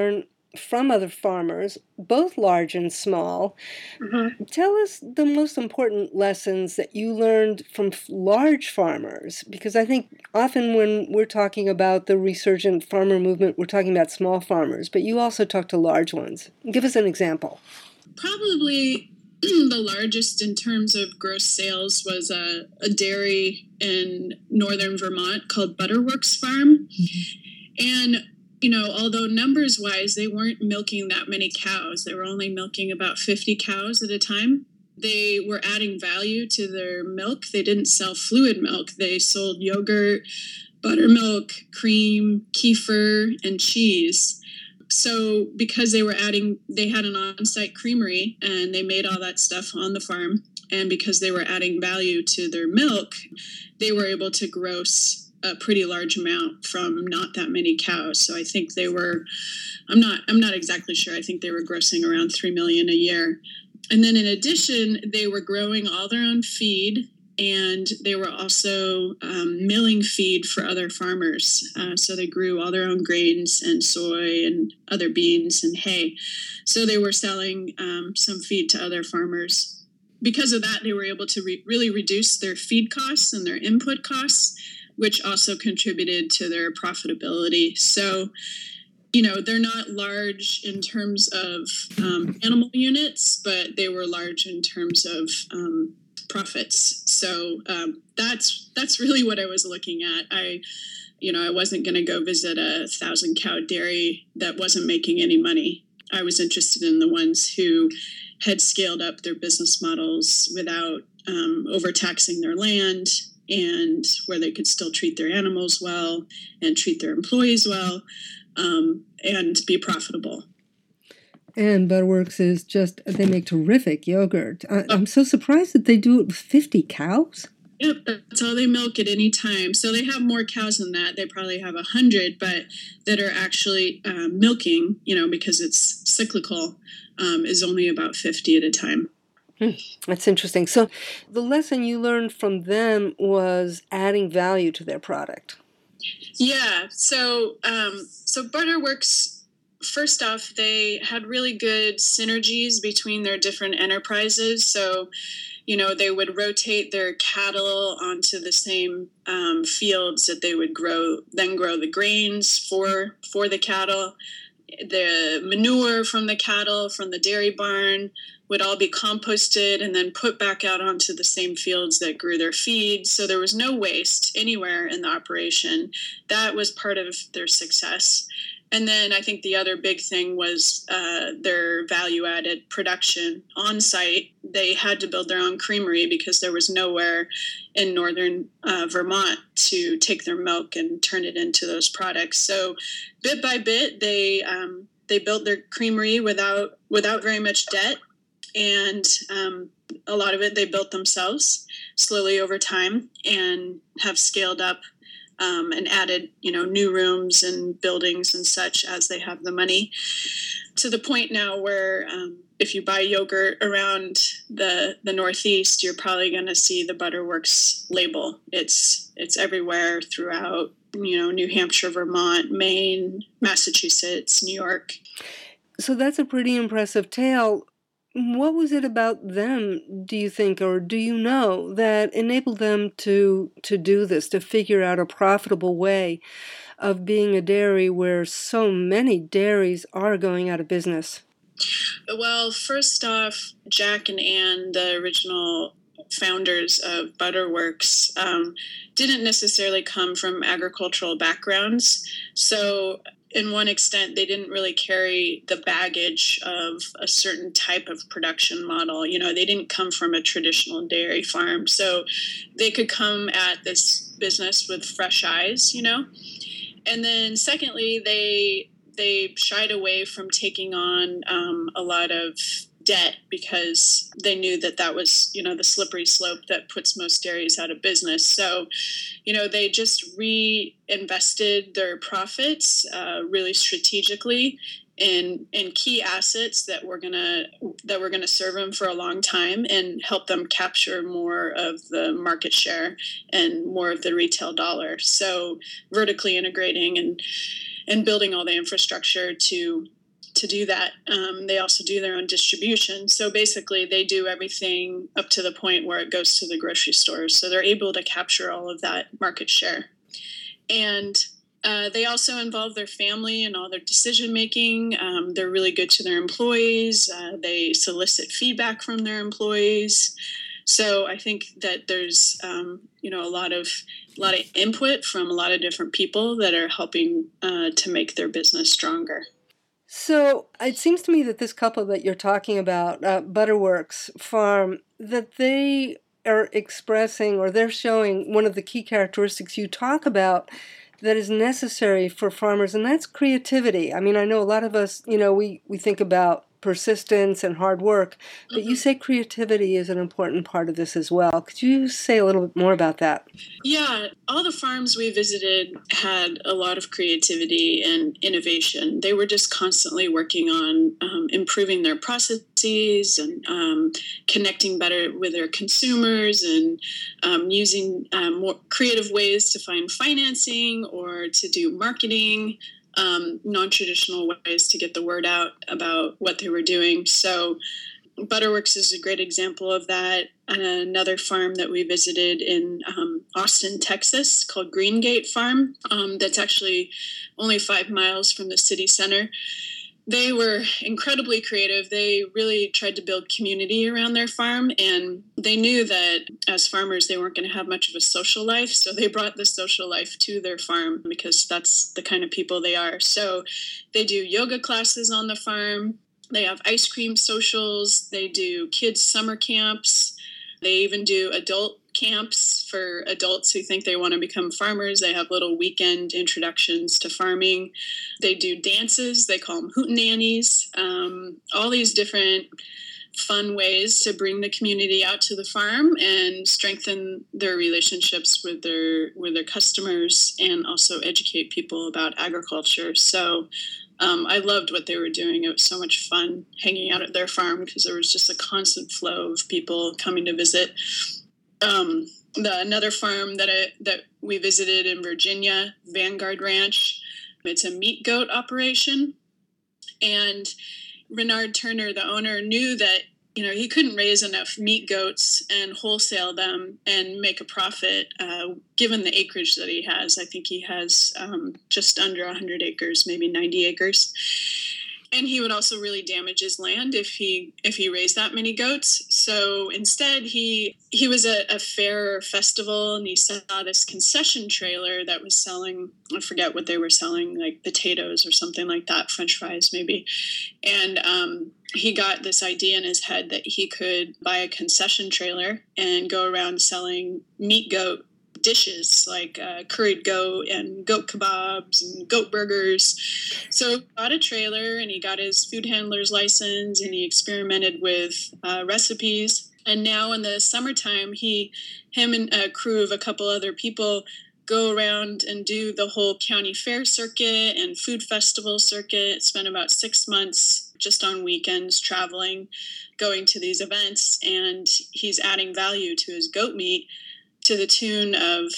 from other farmers, both large and small. Mm-hmm. Tell us the most important lessons that you learned from large farmers, because I think often when we're talking about the resurgent farmer movement, we're talking about small farmers, but you also talk to large ones. Give us an example. Probably the largest in terms of gross sales was a dairy in northern Vermont called Butterworks Farm. And, although numbers wise, they weren't milking that many cows, they were only milking about 50 cows at a time. They were adding value to their milk. They didn't sell fluid milk. They sold yogurt, buttermilk, cream, kefir, and cheese. So because they had an on-site creamery and they made all that stuff on the farm, and because they were adding value to their milk, they were able to gross a pretty large amount from not that many cows. So I think they were, I'm not exactly sure. I think they were grossing around $3 million a year. And then in addition, they were growing all their own feed, and they were also milling feed for other farmers. So they grew all their own grains and soy and other beans and hay. So they were selling some feed to other farmers. Because of that, they were able to really reduce their feed costs and their input costs, which also contributed to their profitability. So, they're not large in terms of animal units, but they were large in terms of profits. So that's really what I was looking at. I wasn't going to go visit a 1,000-cow dairy that wasn't making any money. I was interested in the ones who had scaled up their business models without overtaxing their land, and where they could still treat their animals well and treat their employees well, and be profitable. And Butterworks is they make terrific yogurt. I'm so surprised that they do it with 50 cows. Yep, that's all they milk at any time. So they have more cows than that. They probably have 100, but that are actually milking, because it's cyclical, is only about 50 at a time. That's interesting. So the lesson you learned from them was adding value to their product. Yeah. So Butterworks, first off, they had really good synergies between their different enterprises. So, they would rotate their cattle onto the same fields that they would grow the grains for the cattle. The manure from the cattle, from the dairy barn, would all be composted and then put back out onto the same fields that grew their feed. So there was no waste anywhere in the operation. That was part of their success. And then I think the other big thing was their value-added production on site. They had to build their own creamery because there was nowhere in northern Vermont to take their milk and turn it into those products. So bit by bit, they built their creamery without very much debt, and a lot of it they built themselves slowly over time and have scaled up. And added, new rooms and buildings and such as they have the money, to the point now where if you buy yogurt around the Northeast, you're probably going to see the Butterworks label. It's everywhere throughout, New Hampshire, Vermont, Maine, Massachusetts, New York. So that's a pretty impressive tale. What was it about them, do you think, or do you know, that enabled them to do this, to figure out a profitable way of being a dairy where so many dairies are going out of business? Well, first off, Jack and Ann, the original founders of Butterworks, didn't necessarily come from agricultural backgrounds. So in one extent, they didn't really carry the baggage of a certain type of production model. They didn't come from a traditional dairy farm. So they could come at this business with fresh eyes, And then secondly, they shied away from taking on a lot of debt because they knew that was, the slippery slope that puts most dairies out of business. So, they just reinvested their profits really strategically in key assets that were gonna serve them for a long time and help them capture more of the market share and more of the retail dollar. So vertically integrating and building all the infrastructure to to do that. They also do their own distribution. So basically, they do everything up to the point where it goes to the grocery stores. So they're able to capture all of that market share. And they also involve their family in all their decision making. They're really good to their employees. They solicit feedback from their employees. So I think that there's a lot of input from a lot of different people that are helping to make their business stronger. So it seems to me that this couple that you're talking about, Butterworks Farm, that they are expressing, or they're showing, one of the key characteristics you talk about that is necessary for farmers, and that's creativity. I mean, I know a lot of us, we think about persistence and hard work, but you say creativity is an important part of this as well. Could you say a little bit more about that? Yeah, all the farms we visited had a lot of creativity and innovation. They were just constantly working on improving their processes and connecting better with their consumers and using more creative ways to find financing or to do marketing. Non-traditional ways to get the word out about what they were doing. So Butterworks is a great example of that. Another farm that we visited in Austin, Texas, called Greengate Farm, that's actually only 5 miles from the city center. They were incredibly creative. They really tried to build community around their farm, and they knew that as farmers, they weren't going to have much of a social life. So they brought the social life to their farm because that's the kind of people they are. So they do yoga classes on the farm. They have ice cream socials. They do kids' summer camps. They even do adult camps for adults who think they want to become farmers. They have little weekend introductions to farming. They do dances. They call them hootenannies. All these different fun ways to bring the community out to the farm and strengthen their relationships with their customers, and also educate people about agriculture. So I loved what they were doing. It was so much fun hanging out at their farm because there was just a constant flow of people coming to visit. Another farm that we visited in Virginia, Vanguard Ranch, it's a meat goat operation. And Renard Turner, the owner, knew that he couldn't raise enough meat goats and wholesale them and make a profit, given the acreage that he has. I think he has just under 100 acres, maybe 90 acres. And he would also really damage his land if he raised that many goats. So instead, he was at a fair or festival, and he saw this concession trailer that was selling, I forget what they were selling, like potatoes or something like that, French fries maybe. And he got this idea in his head that he could buy a concession trailer and go around selling meat goat dishes like curried goat and goat kebabs and goat burgers. So he bought a trailer, and he got his food handler's license, and he experimented with recipes. And now in the summertime, him and a crew of a couple other people go around and do the whole county fair circuit and food festival circuit. Spend about 6 months just on weekends traveling, going to these events, and he's adding value to his goat meat to the tune of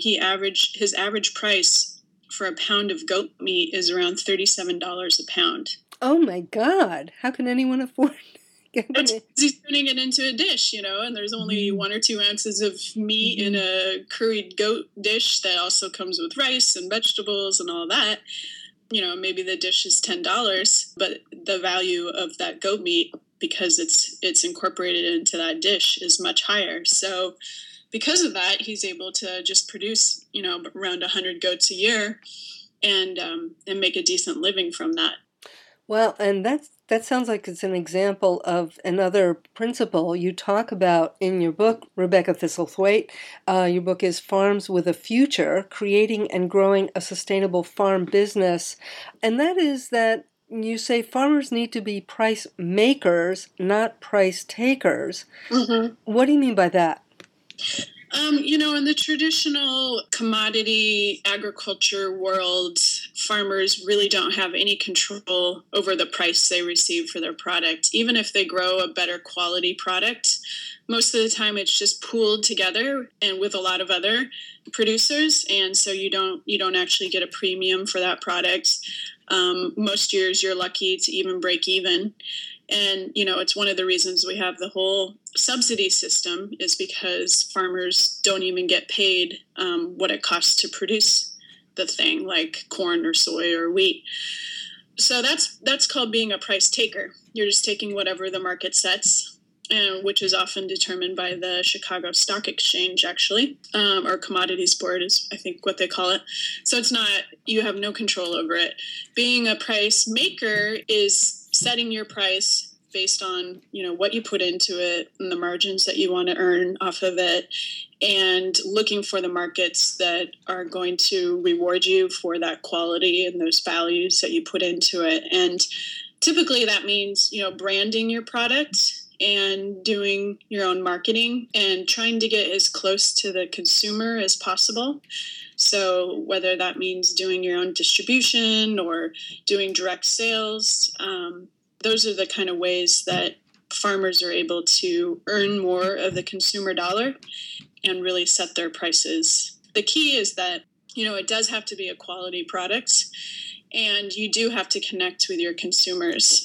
his average price for a pound of goat meat is around $37 a pound. Oh my God! How can anyone afford? He's turning it into a dish, and there's only 1 or 2 ounces of meat in a curried goat dish that also comes with rice and vegetables and all that. Maybe the dish is $10, but the value of that goat meat, because it's incorporated into that dish, is much higher. So because of that, he's able to just produce, around 100 goats a year and make a decent living from that. Well, and that sounds like it's an example of another principle you talk about in your book, Rebecca Thistlethwaite. Your book is Farms with a Future, Creating and Growing a Sustainable Farm Business. And that is that you say farmers need to be price makers, not price takers. Mm-hmm. What do you mean by that? In the traditional commodity agriculture world, farmers really don't have any control over the price they receive for their product. Even if they grow a better quality product, most of the time it's just pooled together and with a lot of other producers, and so you don't actually get a premium for that product. Most years you're lucky to even break even. And, it's one of the reasons we have the whole subsidy system is because farmers don't even get paid what it costs to produce the thing, like corn or soy or wheat. So that's called being a price taker. You're just taking whatever the market sets, which is often determined by the Chicago Stock Exchange, actually, or Commodities Board is, I think, what they call it. So it's not, you have no control over it. Being a price maker is setting your price based on, what you put into it and the margins that you want to earn off of it, and looking for the markets that are going to reward you for that quality and those values that you put into it. And typically that means, branding your product and doing your own marketing and trying to get as close to the consumer as possible. So whether that means doing your own distribution or doing direct sales, those are the kind of ways that farmers are able to earn more of the consumer dollar and really set their prices. The key is that, it does have to be a quality product, and you do have to connect with your consumers.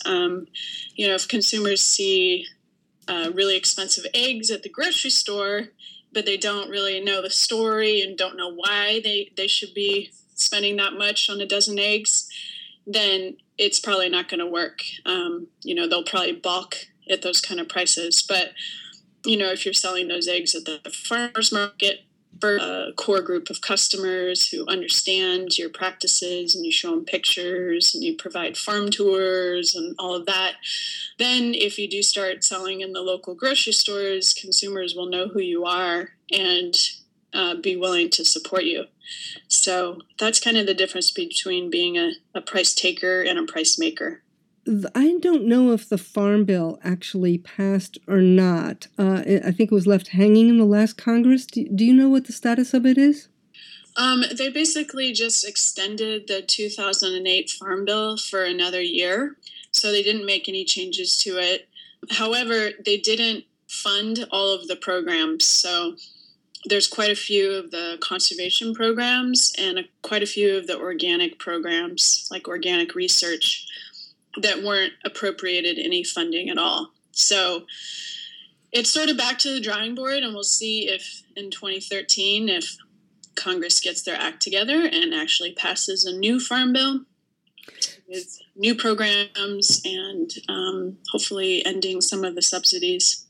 If consumers see really expensive eggs at the grocery store, but they don't really know the story and don't know why they should be spending that much on a dozen eggs, then it's probably not going to work. They'll probably balk at those kind of prices. But, if you're selling those eggs at the farmer's market for a core group of customers who understand your practices, and you show them pictures and you provide farm tours and all of that, then if you do start selling in the local grocery stores, consumers will know who you are and be willing to support you. So that's kind of the difference between being a price taker and a price maker. I don't know if the Farm Bill actually passed or not. I think it was left hanging in the last Congress. Do you know what the status of it is? They basically just extended the 2008 Farm Bill for another year, so they didn't make any changes to it. However, they didn't fund all of the programs, so there's quite a few of the conservation programs and quite a few of the organic programs, like organic research, that weren't appropriated any funding at all. So it's sort of back to the drawing board, and we'll see if in 2013, if Congress gets their act together and actually passes a new farm bill with new programs and hopefully ending some of the subsidies.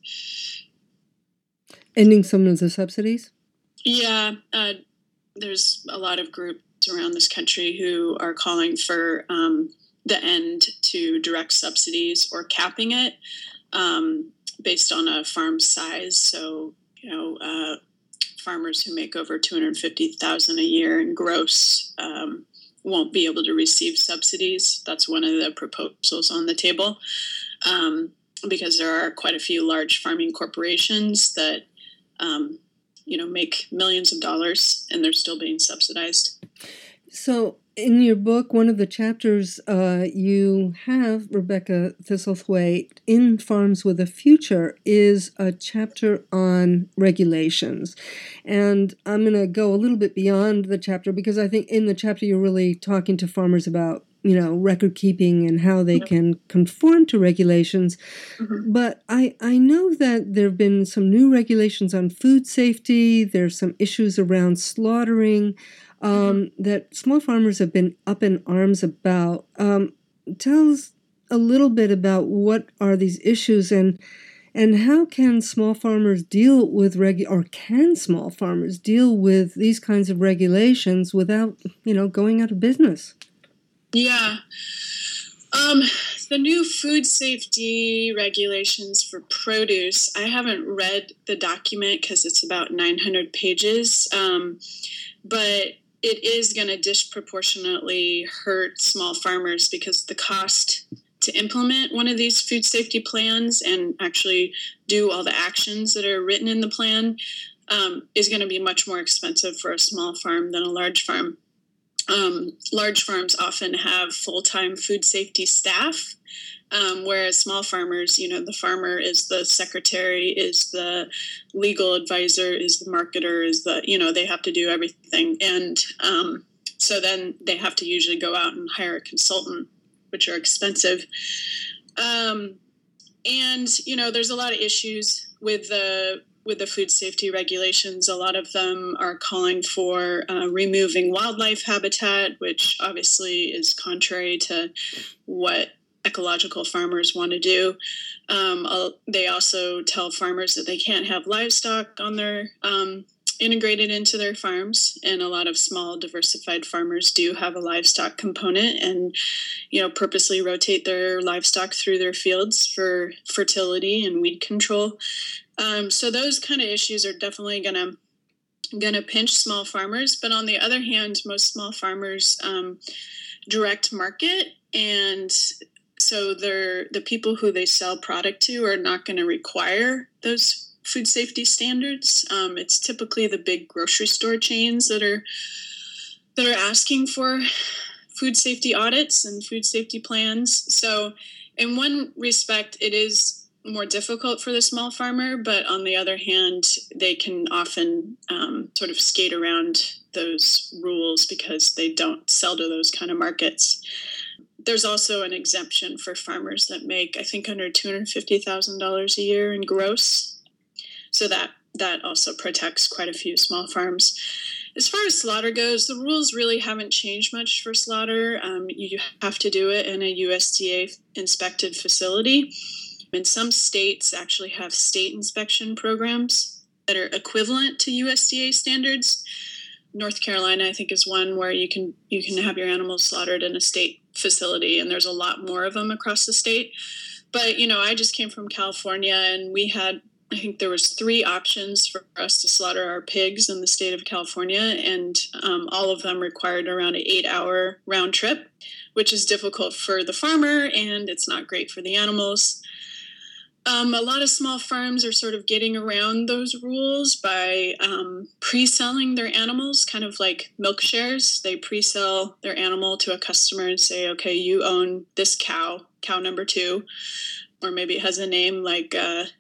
Ending some of the subsidies? Yeah, there's a lot of groups around this country who are calling for the end to direct subsidies or capping it based on a farm size. So, farmers who make over $250,000 a year in gross won't be able to receive subsidies. That's one of the proposals on the table because there are quite a few large farming corporations that make millions of dollars and they're still being subsidized. So in your book, one of the chapters you have, Rebecca Thistlethwaite, in Farms with a Future, is a chapter on regulations. And I'm going to go a little bit beyond the chapter because I think in the chapter you're really talking to farmers about, record keeping and how they can conform to regulations. Mm-hmm. But I know that there have been some new regulations on food safety. There's some issues around slaughtering. That small farmers have been up in arms about. Tell us a little bit about what are these issues and how can small farmers deal with can small farmers deal with these kinds of regulations without, going out of business? Yeah. The new food safety regulations for produce, I haven't read the document because it's about 900 pages, but it is going to disproportionately hurt small farmers because the cost to implement one of these food safety plans and actually do all the actions that are written in the plan is going to be much more expensive for a small farm than a large farm. Large farms often have full-time food safety staff, whereas small farmers, the farmer is the secretary, is the legal advisor, is the marketer, is the, they have to do everything. And So then they have to usually go out and hire a consultant, which are expensive. And, there's a lot of issues with the food safety regulations. A lot of them are calling for removing wildlife habitat, which obviously is contrary to what ecological farmers want to do. They also tell farmers that they can't have livestock on their integrated into their farms, and a lot of small diversified farmers do have a livestock component and purposely rotate their livestock through their fields for fertility and weed control. So those kind of issues are definitely gonna pinch small farmers. But on the other hand, most small farmers direct market, and so the people who they sell product to are not going to require those food safety standards. It's typically the big grocery store chains that are asking for food safety audits and food safety plans. So in one respect, it is more difficult for the small farmer, but on the other hand, they can often sort of skate around those rules because they don't sell to those kind of markets. There's also an exemption for farmers that make, I think, under $250,000 a year in gross. So that also protects quite a few small farms. As far as slaughter goes, the rules really haven't changed much for slaughter. You have to do it in a USDA inspected facility. And some states actually have state inspection programs that are equivalent to USDA standards. North Carolina, I think, is one where you can have your animals slaughtered in a state facility, and there's a lot more of them across the state. But, I just came from California, and we had, I think there was 3 options for us to slaughter our pigs in the state of California, and all of them required around an 8-hour round trip, which is difficult for the farmer, and it's not great for the animals. A lot of small farms are sort of getting around those rules by pre-selling their animals, kind of like milk shares. They pre-sell their animal to a customer and say, okay, you own this cow number 2, or maybe it has a name like,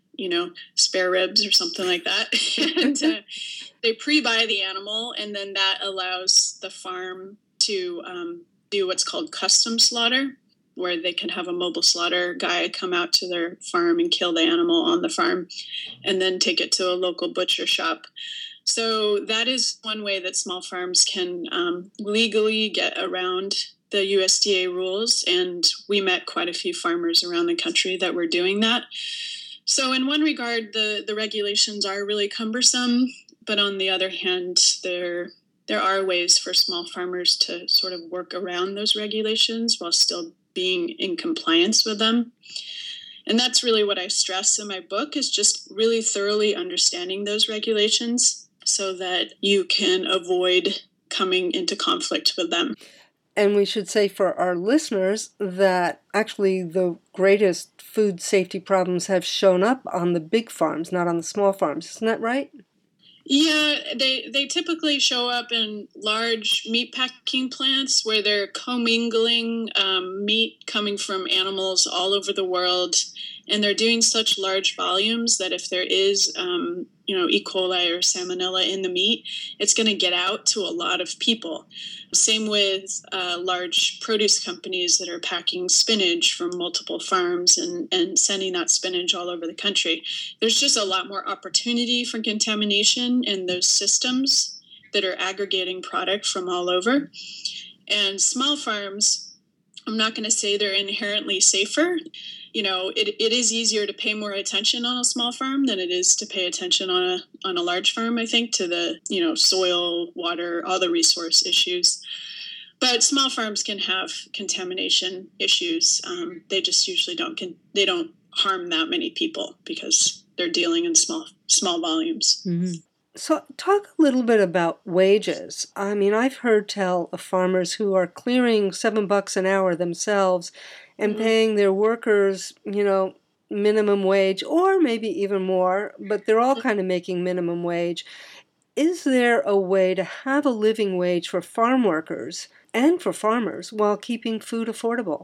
spare ribs or something like that. And they pre-buy the animal, and then that allows the farm to do what's called custom slaughter, where they can have a mobile slaughter guy come out to their farm and kill the animal on the farm and then take it to a local butcher shop. So that is one way that small farms can legally get around the USDA rules, and we met quite a few farmers around the country that were doing that. So in one regard, the regulations are really cumbersome, but on the other hand, there are ways for small farmers to sort of work around those regulations while still being in compliance with them. And that's really what I stress in my book, is just really thoroughly understanding those regulations so that you can avoid coming into conflict with them. And we should say for our listeners that actually the greatest food safety problems have shown up on the big farms, not on the small farms. Isn't that right? Yeah, they typically show up in large meat packing plants where they're commingling meat coming from animals all over the world, and they're doing such large volumes that if there is E. coli or salmonella in the meat, it's going to get out to a lot of people. Same with large produce companies that are packing spinach from multiple farms and sending that spinach all over the country. There's just a lot more opportunity for contamination in those systems that are aggregating product from all over. And small farms, I'm not going to say they're inherently safer. It is easier to pay more attention on a small farm than it is to pay attention on a large farm, I think, to the, soil, water, all the resource issues. But small farms can have contamination issues. They just usually don't harm that many people because they're dealing in small volumes. Mm-hmm. So talk a little bit about wages. I mean, I've heard tell of farmers who are clearing $7 an hour themselves and paying their workers, minimum wage or maybe even more, but they're all kind of making minimum wage. Is there a way to have a living wage for farm workers and for farmers while keeping food affordable?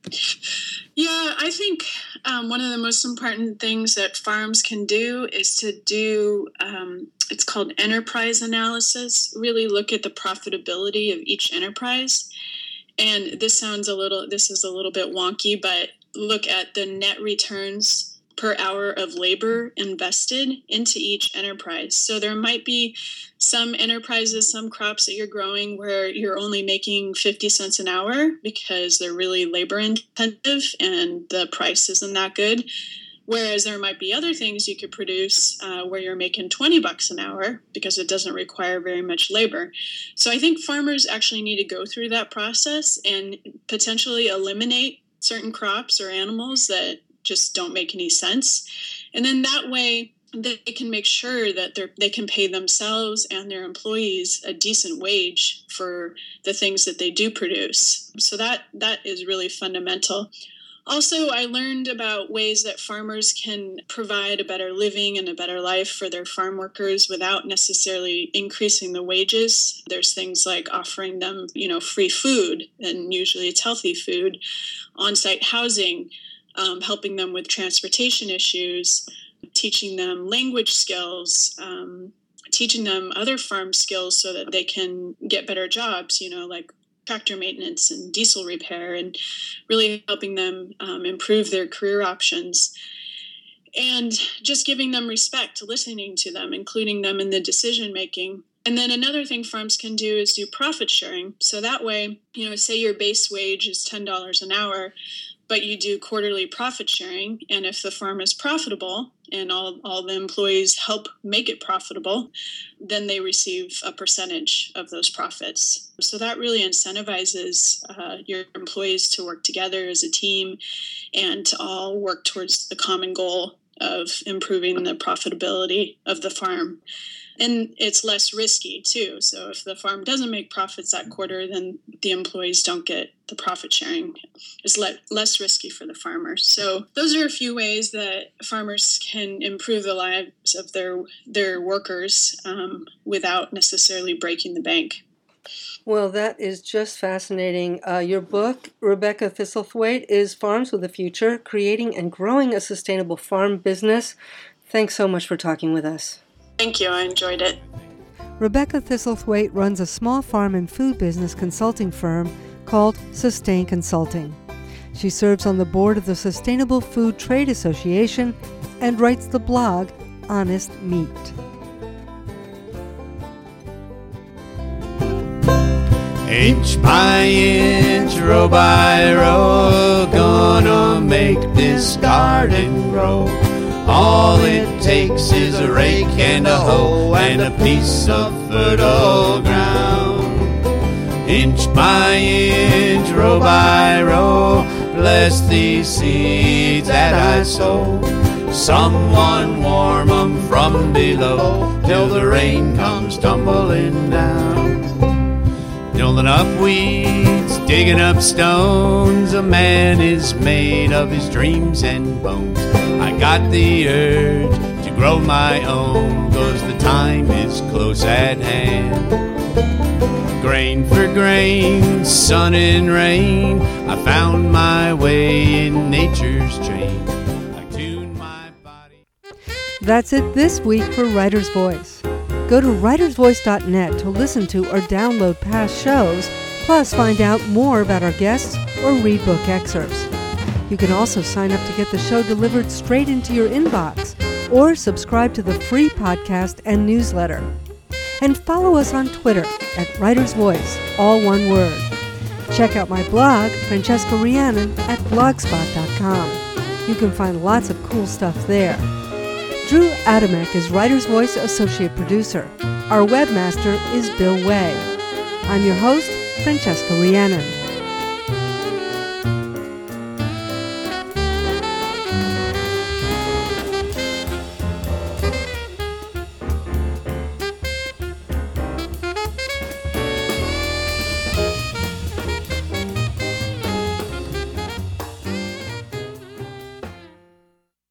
Yeah, I think one of the most important things that farms can do is to do it's called enterprise analysis. Really look at the profitability of each enterprise. And this is a little bit wonky, but look at the net returns per hour of labor invested into each enterprise. So there might be some enterprises, some crops that you're growing where you're only making 50 cents an hour because they're really labor intensive and the price isn't that good. Whereas there might be other things you could produce where you're making $20 an hour because it doesn't require very much labor. So I think farmers actually need to go through that process and potentially eliminate certain crops or animals that just don't make any sense. And then that way they can make sure that they can pay themselves and their employees a decent wage for the things that they do produce. So that is really fundamental. Also, I learned about ways that farmers can provide a better living and a better life for their farm workers without necessarily increasing the wages. There's things like offering them, free food, and usually it's healthy food, on-site housing, helping them with transportation issues, teaching them language skills, teaching them other farm skills so that they can get better jobs, like tractor maintenance and diesel repair, and really helping them improve their career options. And just giving them respect, listening to them, including them in the decision making. And then another thing farms can do is do profit sharing. So that way, say your base wage is $10 an hour, but you do quarterly profit sharing. And if the farm is profitable and all the employees help make it profitable, then they receive a percentage of those profits. So that really incentivizes your employees to work together as a team and to all work towards the common goal of improving the profitability of the farm. And it's less risky, too. So if the farm doesn't make profits that quarter, then the employees don't get the profit sharing. It's less risky for the farmers. So those are a few ways that farmers can improve the lives of their workers without necessarily breaking the bank. Well, that is just fascinating. Your book, Rebecca Thistlethwaite, is Farms with a Future, Creating and Growing a Sustainable Farm Business. Thanks so much for talking with us. Thank you. I enjoyed it. Rebecca Thistlethwaite runs a small farm and food business consulting firm called Sustain Consulting. She serves on the board of the Sustainable Food Trade Association and writes the blog Honest Meat. Inch by inch, row by row, gonna make this garden grow. All it takes is a rake and a hoe and a piece of fertile ground. Inch by inch, row by row, bless these seeds that I sow. Someone warm 'em from below till the rain comes tumbling down. Building up weeds, digging up stones, a man is made of his dreams and bones. I got the urge to grow my own, 'cause the time is close at hand. Grain for grain, sun and rain, I found my way in nature's train. I tuned my body. That's it this week for Writer's Voice. Go to writersvoice.net to listen to or download past shows, plus find out more about our guests or read book excerpts. You can also sign up to get the show delivered straight into your inbox or subscribe to the free podcast and newsletter. And follow us on Twitter at Writer's Voice, all one word. Check out my blog, Francesca Rhiannon, at blogspot.com. You can find lots of cool stuff there. Drew Adamek is Writer's Voice Associate Producer. Our webmaster is Bill Way. I'm your host, Francesca Rhiannon.